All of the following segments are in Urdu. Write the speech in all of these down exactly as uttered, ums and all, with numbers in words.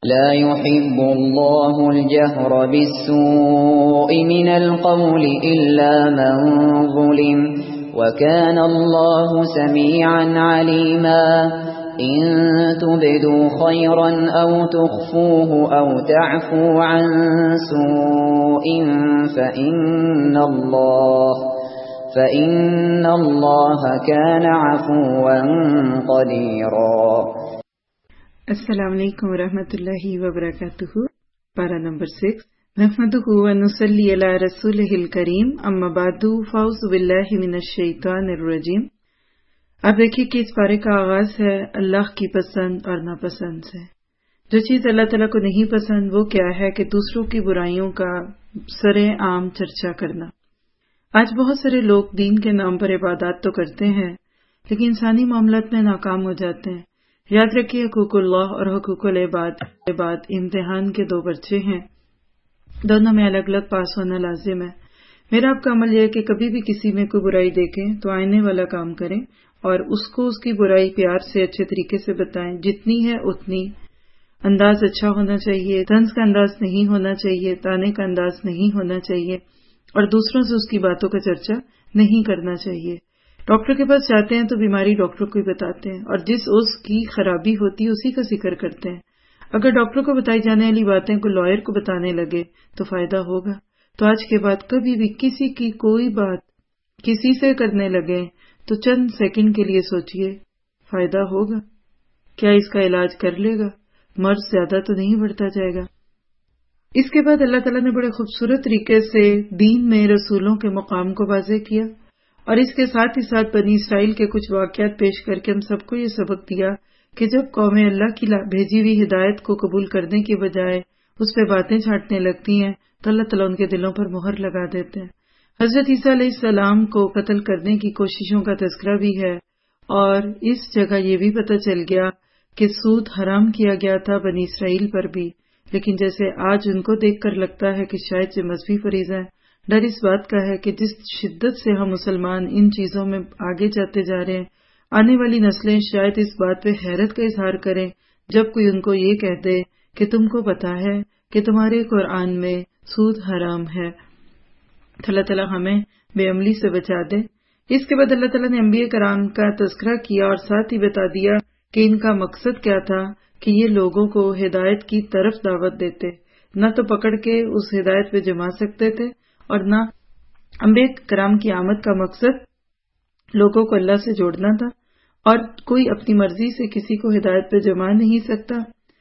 لا يحب الله الجهر بالسوء من القول إلا من ظلم وكان الله سميعا عليما إن تبدوا خيرا أو تخفوه أو تعفو عن سوء فإن الله فإن الله كان عفوا قديرا. السلام علیکم ورحمۃ اللہ وبرکاتہ. پارہ نمبر سکس. نحمدہ ونصلی علی رسولہ الکریم. اما بعد فاعوذ باللہ من الشیطان الرجیم. اب دیکھیے کہ اس پارے کا آغاز ہے اللہ کی پسند اور ناپسند سے. جو چیز اللہ تعالیٰ کو نہیں پسند وہ کیا ہے کہ دوسروں کی برائیوں کا سرے عام چرچا کرنا. آج بہت سارے لوگ دین کے نام پر عبادات تو کرتے ہیں لیکن انسانی معاملات میں ناکام ہو جاتے ہیں. یاد رکھیے حقوق اللہ اور حقوق العباد عباد امتحان کے دو پرچے ہیں، دونوں میں الگ الگ پاس ہونا لازم ہے. میرا آپ کا عمل یہ ہے کہ کبھی بھی کسی میں کوئی برائی دیکھیں تو آئینے والا کام کریں اور اس کو اس کی برائی پیار سے اچھے طریقے سے بتائیں. جتنی ہے اتنی. انداز اچھا ہونا چاہیے، طنز کا انداز نہیں ہونا چاہیے، تانے کا انداز نہیں ہونا چاہیے اور دوسروں سے اس کی باتوں کا چرچا نہیں کرنا چاہیے. ڈاکٹر کے پاس جاتے ہیں تو بیماری ڈاکٹر کو ہی بتاتے ہیں اور جس اس کی خرابی ہوتی ہے اسی کا ذکر کرتے ہیں. اگر ڈاکٹر کو بتائی جانے والی باتیں کو لائر کو بتانے لگے تو فائدہ ہوگا. تو آج کے بعد کبھی بھی کسی کی کوئی بات کسی سے کرنے لگے تو چند سیکنڈ کے لیے سوچئے فائدہ ہوگا؟ کیا اس کا علاج کر لے گا؟ مرض زیادہ تو نہیں بڑھتا جائے گا؟ اس کے بعد اللہ تعالیٰ نے بڑے خوبصورت طریقے سے دین میں رسولوں کے مقام کو واضح کیا اور اس کے ساتھ ہی ساتھ بنی اسرائیل کے کچھ واقعات پیش کر کے ہم سب کو یہ سبق دیا کہ جب قومیں اللہ کی بھیجی ہوئی ہدایت کو قبول کرنے کی بجائے اس پہ باتیں چھانٹنے لگتی ہیں تو اللہ تعالیٰ ان کے دلوں پر مہر لگا دیتے ہیں. حضرت عیسیٰ علیہ السلام کو قتل کرنے کی کوششوں کا تذکرہ بھی ہے اور اس جگہ یہ بھی پتہ چل گیا کہ سود حرام کیا گیا تھا بنی اسرائیل پر بھی، لیکن جیسے آج ان کو دیکھ کر لگتا ہے کہ شاید یہ مذہبی فریضہ ہے. ڈر اس بات کا ہے کہ جس شدت سے ہم مسلمان ان چیزوں میں آگے جاتے جا رہے ہیں آنے والی نسلیں شاید اس بات پہ حیرت کا اظہار کریں جب کوئی ان کو یہ کہہ دے کہ تم کو پتا ہے کہ تمہارے قرآن میں سود حرام ہے. اللہ تعالیٰ ہمیں بے عملی سے بچا دے. اس کے بعد اللہ تعالیٰ نے انبیاء کرام کا تذکرہ کیا اور ساتھ ہی بتا دیا کہ ان کا مقصد کیا تھا کہ یہ لوگوں کو ہدایت کی طرف دعوت دیتے، نہ تو پکڑ کے اس ہدایت پہ جما سکتے تھے اور نہ انبیاء کرام کی آمد کا مقصد لوگوں کو اللہ سے جوڑنا تھا اور کوئی اپنی مرضی سے کسی کو ہدایت پہ جما نہیں سکتا.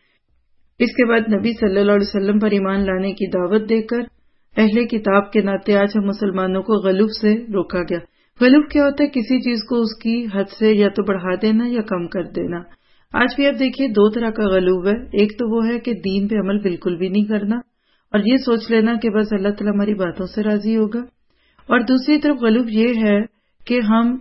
اس کے بعد نبی صلی اللہ علیہ وسلم پر ایمان لانے کی دعوت دے کر اہل کتاب کے ناطے آج ہم مسلمانوں کو غلو سے روکا گیا. غلو کیا ہوتا ہے؟ کسی چیز کو اس کی حد سے یا تو بڑھا دینا یا کم کر دینا. آج بھی آپ دیکھیے دو طرح کا غلو ہے. ایک تو وہ ہے کہ دین پہ عمل بالکل بھی نہیں کرنا اور یہ سوچ لینا کہ بس اللہ تعالیٰ ہماری باتوں سے راضی ہوگا، اور دوسری طرف غلو یہ ہے کہ ہم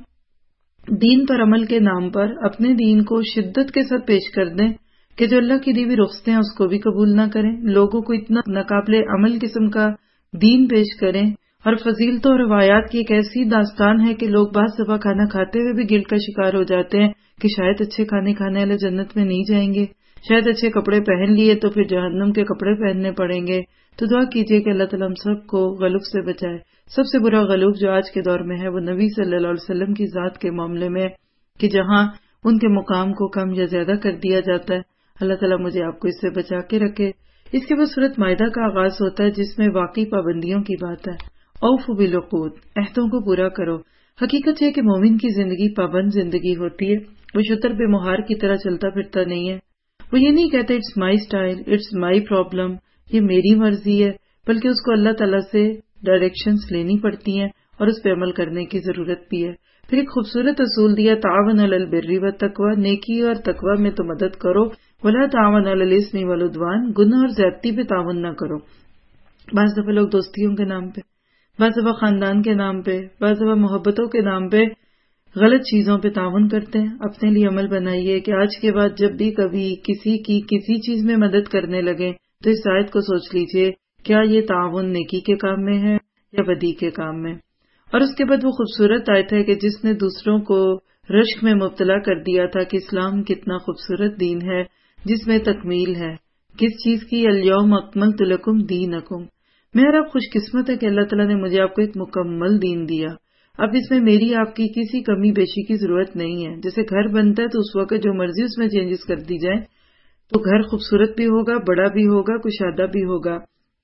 دین پر عمل کے نام پر اپنے دین کو شدت کے ساتھ پیش کر دیں کہ جو اللہ کی دی ہوئی رخصتیں ہیں اس کو بھی قبول نہ کریں، لوگوں کو اتنا ناقابل عمل قسم کا دین پیش کریں. اور فضیلتوں اور روایات کی ایک ایسی داستان ہے کہ لوگ بعض دفعہ کھانا کھاتے ہوئے بھی گلٹ کا شکار ہو جاتے ہیں کہ شاید اچھے کھانے کھانے والے جنت میں نہیں جائیں گے، شاید اچھے کپڑے پہن لیے تو پھر جہنم کے کپڑے پہننے پڑیں گے. تو دعا کیجیے کہ اللہ تعالیٰ ہم سب کو غلوب سے بچائے. سب سے برا غلوب جو آج کے دور میں ہے وہ نبی صلی اللہ علیہ وسلم کی ذات کے معاملے میں کہ جہاں ان کے مقام کو کم یا زیادہ کر دیا جاتا ہے. اللہ تعالیٰ مجھے آپ کو اس سے بچا کے رکھے. اس کے بعد سورۃ مائدہ کا آغاز ہوتا ہے جس میں واقعی پابندیوں کی بات ہے. اوفوا بالعقود، عہدوں کو پورا کرو. حقیقت ہے کہ مومن کی زندگی پابند زندگی ہوتی ہے. وہ شتر پہ مہار کی طرح چلتا پھرتا نہیں ہے. وہ یہ نہیں کہتے it's my style, it's my problem, یہ میری مرضی ہے، بلکہ اس کو اللہ تعالیٰ سے ڈائریکشنز لینی پڑتی ہیں اور اس پہ عمل کرنے کی ضرورت بھی ہے. پھر ایک خوبصورت اصول دیا، تعاون علی البر والتقوی، نیکی اور تقوی میں تو مدد کرو، ولا تعاون علی الاثم والعدوان، گناہ اور زیادتی پہ تعاون نہ کرو. بعض دفعہ لوگ دوستیوں کے نام پہ، بعض دفعہ خاندان کے نام پہ، بعض دفعہ محبتوں کے نام پہ غلط چیزوں پہ تعاون کرتے ہیں. اپنے لیے عمل بنائیے کہ آج کے بعد جب بھی کبھی کسی کی کسی چیز میں مدد کرنے لگے تو اس آیت کو سوچ لیجئے کیا یہ تعاون نیکی کے کام میں ہے یا بدی کے کام میں. اور اس کے بعد وہ خوبصورت آیت ہے کہ جس نے دوسروں کو رشک میں مبتلا کر دیا تھا کہ اسلام کتنا خوبصورت دین ہے جس میں تکمیل ہے. کس چیز کی؟ الیوم اکملت لکم دینکم. میرا رب خوش قسمت ہے کہ اللہ تعالیٰ نے مجھے آپ کو ایک مکمل دین دیا. اب اس میں میری آپ کی کسی کمی بیشی کی ضرورت نہیں ہے. جیسے گھر بنتا ہے تو اس وقت جو مرضی اس میں چینجز کر دی جائیں تو گھر خوبصورت بھی ہوگا، بڑا بھی ہوگا، کشادہ بھی ہوگا.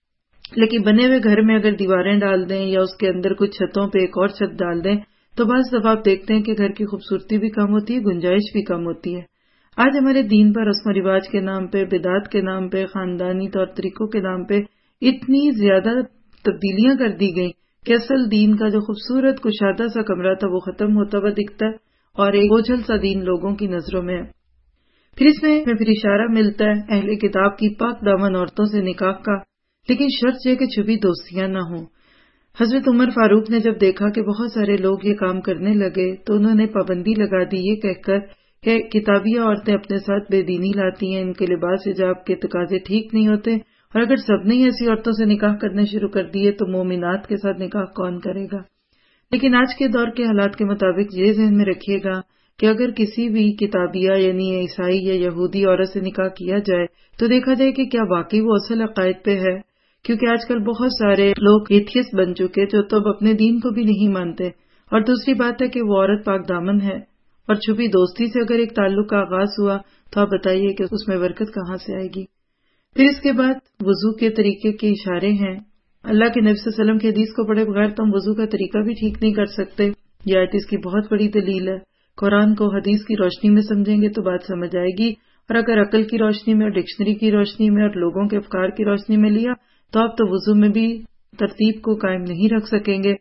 لیکن بنے ہوئے گھر میں اگر دیواریں ڈال دیں یا اس کے اندر کچھ چھتوں پہ ایک اور چھت ڈال دیں تو بعض دفعہ آپ دیکھتے ہیں کہ گھر کی خوبصورتی بھی کم ہوتی ہے، گنجائش بھی کم ہوتی ہے. آج ہمارے دین پر رسم و رواج کے نام پہ، بدعات کے نام پہ، خاندانی طور طریقوں کے نام پہ اتنی زیادہ تبدیلیاں کر دی گئیں کہ اصل دین کا جو خوبصورت کشادہ سا کمرہ تھا وہ ختم ہوتا ہوا دکھتا ہے اور ایک اوجھل سا دین لوگوں کی نظروں میں ہے. پھر اس میں پھر اشارہ ملتا ہے اہل کتاب کی پاک دامن عورتوں سے نکاح کا، لیکن شرط یہ کہ چھپی دوستیاں نہ ہوں. حضرت عمر فاروق نے جب دیکھا کہ بہت سارے لوگ یہ کام کرنے لگے تو انہوں نے پابندی لگا دی یہ کہہ کر کہ کتابیہ عورتیں اپنے ساتھ بے دینی لاتی ہیں، ان کے لباس حجاب کے تقاضے ٹھیک نہیں ہوتے، اور اگر سب نے ایسی عورتوں سے نکاح کرنے شروع کر دیے تو مومنات کے ساتھ نکاح کون کرے گا. لیکن آج کے دور کے حالات کے مطابق یہ ذہن میں رکھیے گا کہ اگر کسی بھی کتابیہ یعنی عیسائی یا یہودی عورت سے نکاح کیا جائے تو دیکھا جائے کہ کیا واقعی وہ اصل عقائد پہ ہے، کیونکہ آج کل بہت سارے لوگ ایتھیسٹ بن چکے جو تو اب اپنے دین کو بھی نہیں مانتے. اور دوسری بات ہے کہ وہ عورت پاک دامن ہے، اور چھپی دوستی سے اگر ایک تعلق کا آغاز ہوا تو آپ بتائیے کہ اس میں برکت کہاں سے آئے گی. پھر اس کے بعد وضو کے طریقے کے اشارے ہیں. اللہ کے نبی صلی اللہ علیہ وسلم کی حدیث کو پڑھے بغیر تو ہم وضو کا طریقہ بھی ٹھیک نہیں کر سکتے. یہ آیت اس کی بہت بڑی دلیل ہے. قرآن کو حدیث کی روشنی میں سمجھیں گے تو بات سمجھ آئے گی، اور اگر عقل کی روشنی میں اور ڈکشنری کی روشنی میں اور لوگوں کے افکار کی روشنی میں لیا تو آپ تو وضو میں بھی ترتیب کو قائم نہیں رکھ سکیں گے.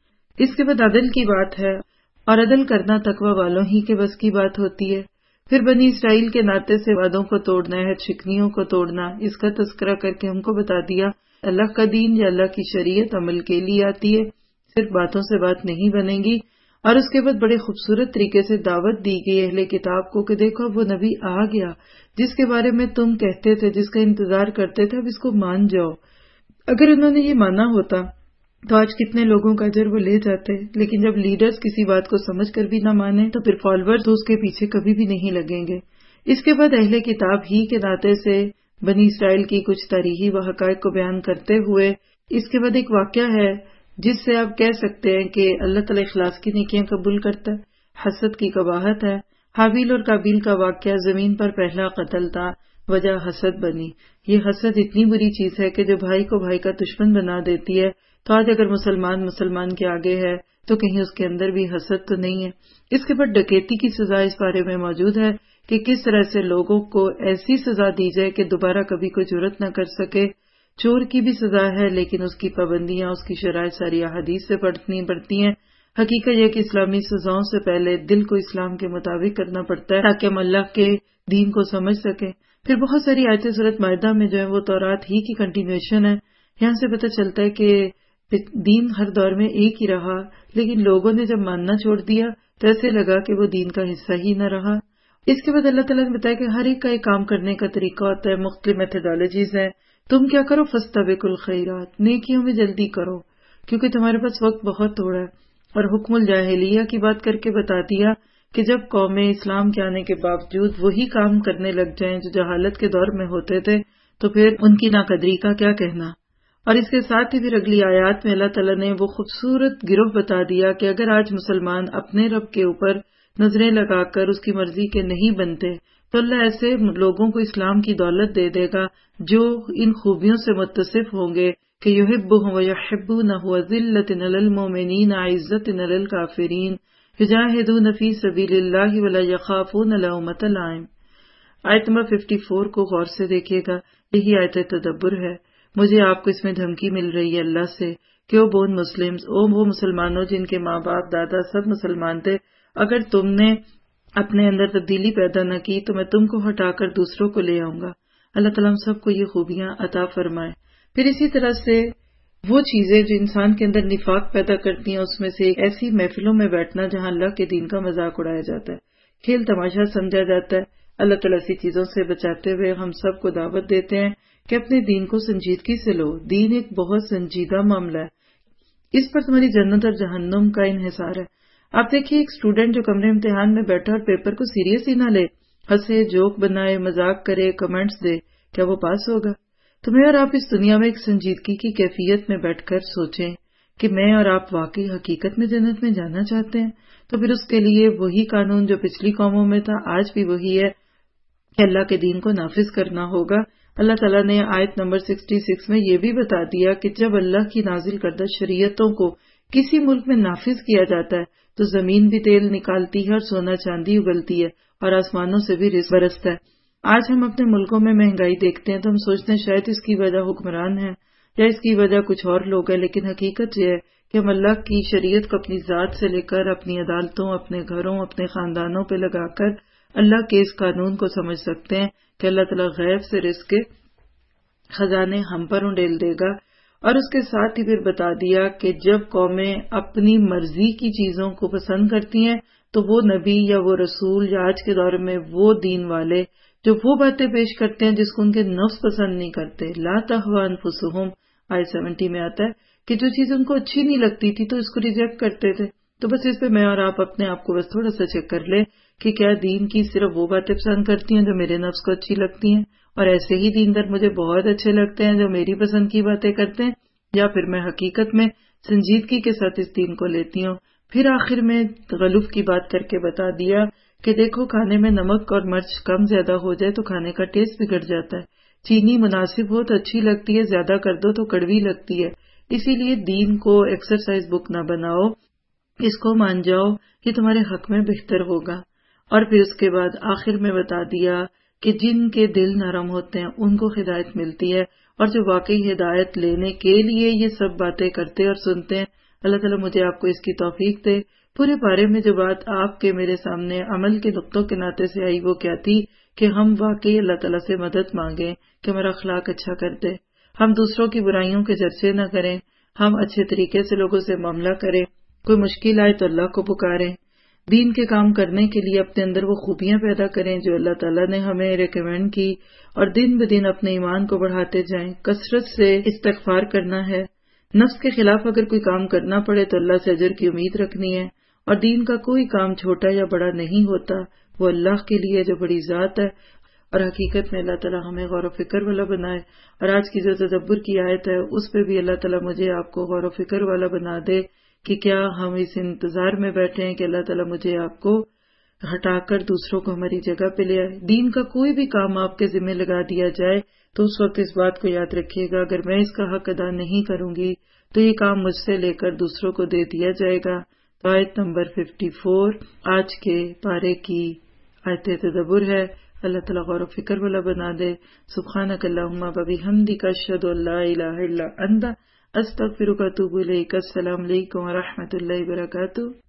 اس کے بعد عدل کی بات ہے، اور عدل کرنا تقوی والوں ہی کے بس کی بات ہوتی ہے. پھر بنی اسرائیل کے ناطے سے وعدوں کو توڑنا ہے، شکنیوں کو توڑنا، اس کا تذکرہ کر کے ہم کو بتا دیا اللہ کا دین یا اللہ کی شریعت عمل کے لیے آتی ہے، صرف باتوں سے بات نہیں بنے گی. اور اس کے بعد بڑے خوبصورت طریقے سے دعوت دی گئی اہل کتاب کو کہ دیکھو وہ نبی آ گیا جس کے بارے میں تم کہتے تھے، جس کا انتظار کرتے تھے، اب اس کو مان جاؤ. اگر انہوں نے یہ مانا ہوتا تو آج کتنے لوگوں کا اجر وہ لے جاتے. لیکن جب لیڈرز کسی بات کو سمجھ کر بھی نہ مانے تو پھر فالوورز اس کے پیچھے کبھی بھی نہیں لگیں گے. اس کے بعد اہل کتاب ہی کے ناطے سے بنی اسرائیل کی کچھ تاریخی و حقائق کو بیان کرتے ہوئے اس کے بعد ایک واقعہ ہے جس سے آپ کہہ سکتے ہیں کہ اللہ تعالی اخلاص کی نیکیاں قبول کرتا ہے. حسد کی قباحت ہے. حابیل اور قابیل کا واقعہ زمین پر پہلا قتل تھا، وجہ حسد بنی. یہ حسد اتنی بری چیز ہے کہ جو بھائی کو بھائی کا دشمن بنا دیتی ہے. تو آج اگر مسلمان مسلمان کے آگے ہے تو کہیں اس کے اندر بھی حسد تو نہیں ہے. اس کے بعد ڈکیتی کی سزا اس بارے میں موجود ہے کہ کس طرح سے لوگوں کو ایسی سزا دی جائے کہ دوبارہ کبھی کوئی جرات نہ کر سکے. چور کی بھی سزا ہے لیکن اس کی پابندیاں، اس کی شرائط ساری احادیث سے پڑھنی پڑتی ہیں. حقیقت یہ کہ اسلامی سزاؤں سے پہلے دل کو اسلام کے مطابق کرنا پڑتا ہے تاکہ ہم اللہ کے دین کو سمجھ سکیں. پھر بہت ساری آیتیں سورۃ مائدہ میں جو ہے وہ تورات ہی کی کنٹینیوشن ہے. یہاں سے پتہ چلتا ہے کہ دین ہر دور میں ایک ہی رہا، لیکن لوگوں نے جب ماننا چھوڑ دیا تو ایسے لگا کہ وہ دین کا حصہ ہی نہ رہا. اس کے بعد اللہ تعالیٰ نے بتایا کہ ہر ایک کا ایک کام کرنے کا طریقہ ہوتا ہے، مختلف میتھڈالوجیز ہیں. تم کیا کرو؟ فاستبقوا الخیرات، نیکیوں میں جلدی کرو کیونکہ تمہارے پاس وقت بہت تھوڑا ہے. اور حکم الجاہلیہ کی بات کر کے بتا دیا کہ جب قومیں اسلام کے آنے کے باوجود وہی کام کرنے لگ جائیں جو جہالت کے دور میں ہوتے تھے تو پھر ان کی ناقدری کا کیا کہنا. اور اس کے ساتھ ہی پھر اگلی آیات میں اللہ تعالیٰ نے وہ خوبصورت گروہ بتا دیا کہ اگر آج مسلمان اپنے رب کے اوپر نظریں لگا کر اس کی مرضی کے نہیں بنتے تو اللہ ایسے لوگوں کو اسلام کی دولت دے دے گا جو ان خوبیوں سے متصف ہوں گے کہ یحبهم ویحبونہ ذلۃ علی المؤمنین عزۃ علی الکافرین یجاہدون فی سبیل اللہ ولا یخافون لومۃ لائم. آیت نمبر چون کو غور سے دیکھیے گا، یہی آیت تدبر ہے. مجھے آپ کو اس میں دھمکی مل رہی ہے اللہ سے کہ او بون مسلمز، او وہ مسلمانوں جن کے ماں باپ دادا سب مسلمان تھے، اگر تم نے اپنے اندر تبدیلی پیدا نہ کی تو میں تم کو ہٹا کر دوسروں کو لے آؤں گا. اللہ تعالیٰ ہم سب کو یہ خوبیاں عطا فرمائے. پھر اسی طرح سے وہ چیزیں جو انسان کے اندر نفاق پیدا کرتی ہیں، اس میں سے ایک ایسی محفلوں میں بیٹھنا جہاں اللہ کے دین کا مذاق اڑایا جاتا ہے، کھیل تماشا سمجھا جاتا ہے. اللہ تعالیٰ ایسی چیزوں سے بچاتے ہوئے ہم سب کو دعوت دیتے ہیں کہ اپنے دین کو سنجیدگی سے لو. دین ایک بہت سنجیدہ معاملہ ہے، اس پر تمہاری جنت اور جہنم کا انحصار ہے. آپ دیکھیے ایک اسٹوڈنٹ جو کمرے امتحان میں بیٹھا اور پیپر کو سیریس ہی نہ لے، ہنسے، جوک بنائے، مذاق کرے، کمنٹس دے، کیا وہ پاس ہوگا؟ تو میں اور آپ اس دنیا میں ایک سنجیدگی کی کیفیت میں بیٹھ کر سوچیں کہ میں اور آپ واقعی حقیقت میں جنت میں جانا چاہتے ہیں، تو پھر اس کے لیے وہی قانون جو پچھلی قوموں میں تھا آج بھی وہی ہے کہ اللہ کے دین کو نافذ کرنا ہوگا۔ اللہ تعالیٰ نے آیت نمبر چھیاسٹھ میں یہ بھی بتا دیا کہ جب اللہ کی نازل کردہ شریعتوں کو کسی ملک میں نافذ کیا جاتا ہے تو زمین بھی تیل نکالتی ہے اور سونا چاندی اگلتی ہے اور آسمانوں سے بھی رزق برستا ہے۔ آج ہم اپنے ملکوں میں مہنگائی دیکھتے ہیں تو ہم سوچتے ہیں شاید اس کی وجہ حکمران ہے یا اس کی وجہ کچھ اور لوگ ہیں، لیکن حقیقت یہ ہے کہ ہم اللہ کی شریعت کو اپنی ذات سے لے کر اپنی عدالتوں، اپنے گھروں، اپنے خاندانوں پہ لگا کر اللہ کے اس قانون کو سمجھ سکتے ہیں کہ اللہ تعالیٰ غیب سے رزق کے خزانے ہم پر انڈیل دے گا۔ اور اس کے ساتھ ہی پھر بتا دیا کہ جب قومیں اپنی مرضی کی چیزوں کو پسند کرتی ہیں تو وہ نبی یا وہ رسول یا آج کے دور میں وہ دین والے جو وہ باتیں پیش کرتے ہیں جس کو ان کے نفس پسند نہیں کرتے، لا تہوی انفسہم آیت سیونٹی میں آتا ہے کہ جو چیز ان کو اچھی نہیں لگتی تھی تو اس کو ریجیکٹ کرتے تھے۔ تو بس اس پہ میں اور آپ اپنے آپ کو بس تھوڑا سا چیک کر لیں کہ کیا دین کی صرف وہ باتیں پسند کرتی ہیں جو میرے نفس کو اچھی لگتی ہیں، اور ایسے ہی دیندار مجھے بہت اچھے لگتے ہیں جو میری پسند کی باتیں کرتے ہیں، یا پھر میں حقیقت میں سنجیدگی کے ساتھ اس دین کو لیتی ہوں۔ پھر آخر میں غلوف کی بات کر کے بتا دیا کہ دیکھو کھانے میں نمک اور مرچ کم زیادہ ہو جائے تو کھانے کا ٹیسٹ بگڑ جاتا ہے، چینی مناسب ہو تو اچھی لگتی ہے، زیادہ کر دو تو کڑوی لگتی ہے، اسی لیے دین کو ایکسرسائز بک نہ بناؤ، اس کو مان جاؤ کہ تمہارے حق میں بہتر ہوگا۔ اور پھر اس کے بعد آخر میں بتا دیا کہ جن کے دل نرم ہوتے ہیں ان کو ہدایت ملتی ہے، اور جو واقعی ہدایت لینے کے لیے یہ سب باتیں کرتے اور سنتے ہیں، اللہ تعالیٰ مجھے آپ کو اس کی توفیق دے۔ پورے بارے میں جو بات آپ کے میرے سامنے عمل کے نقطوں کے ناطے سے آئی وہ کیا تھی کہ ہم واقعی اللہ تعالیٰ سے مدد مانگیں کہ ہمارا اخلاق اچھا کر دے، ہم دوسروں کی برائیوں کے چرچے نہ کریں، ہم اچھے طریقے سے لوگوں سے معاملہ کریں، کوئی مشکل آئے تو اللہ کو پکاریں، دین کے کام کرنے کے لیے اپنے اندر وہ خوبیاں پیدا کریں جو اللہ تعالیٰ نے ہمیں ریکمینڈ کی، اور دن بدن اپنے ایمان کو بڑھاتے جائیں، کثرت سے استغفار کرنا ہے، نفس کے خلاف اگر کوئی کام کرنا پڑے تو اللہ سے اجر کی امید رکھنی ہے، اور دین کا کوئی کام چھوٹا یا بڑا نہیں ہوتا، وہ اللہ کے لیے جو بڑی ذات ہے۔ اور حقیقت میں اللہ تعالیٰ ہمیں غور و فکر والا بنائے، اور آج کی جو تدبر کی آیت ہے اس پہ بھی اللہ تعالیٰ مجھے آپ کو غور و فکر والا بنا دے کہ کیا ہم اس انتظار میں بیٹھے ہیں کہ اللہ تعالیٰ مجھے آپ کو ہٹا کر دوسروں کو ہماری جگہ پہ لے آئے۔ دین کا کوئی بھی کام آپ کے ذمہ لگا دیا جائے تو اس وقت اس بات کو یاد رکھیے گا، اگر میں اس کا حق ادا نہیں کروں گی تو یہ کام مجھ سے لے کر دوسروں کو دے دیا جائے گا۔ تو آیت نمبر چون آج کے پارے کی آیت تدبر ہے۔ اللہ تعالیٰ غور و فکر والا بنا دے۔ سبحانک اللہم و بحمدک اشہد ان لا الہ الا انت استغفرک و اتوب الیک۔ السلام علیکم و رحمۃ اللہ وبرکاتہ۔